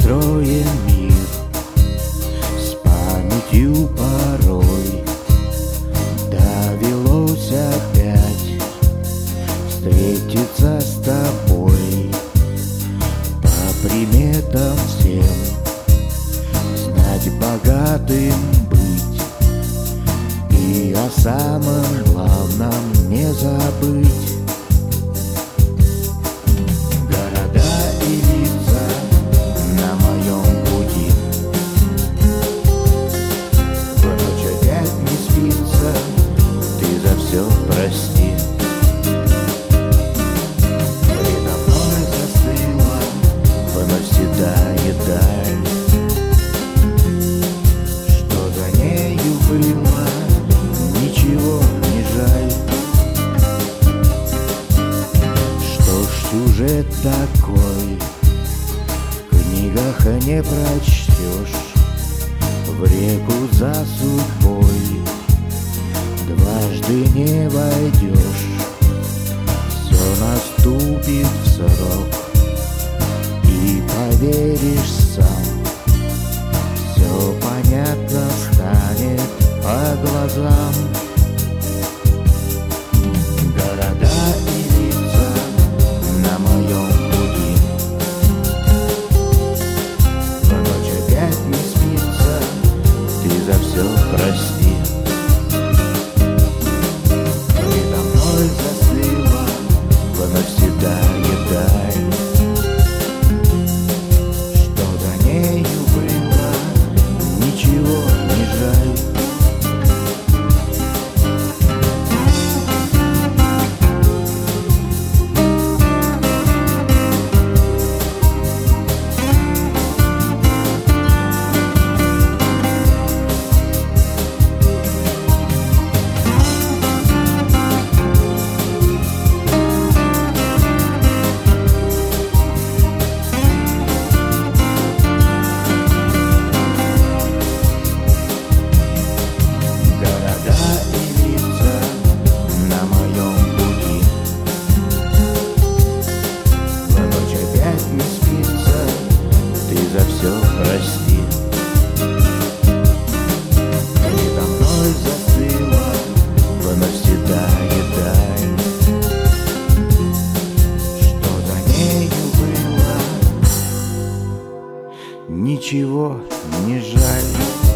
построен мир с памятью порой. Довелось опять встретиться с тобой. По приметам всем знать богатым быть и о самом главном не забыть. Прости, передо мной застыла вновь седая даль. Что за нею было, ничего не жаль. Что ж, сюжет такой в книгах не прочтешь. В реку за судьбой дважды не войдешь. Все наступит в срок, и поверишь сам. Все понятно станет по глазам. Города и лица на моем пути. В ночь опять не спится, ты за все прости. Застыла вновь седая даль. Что за нею было, ничего не жаль. За все прости. Передо мной застыла вновь седая даль. Что за нею было, ничего не жаль.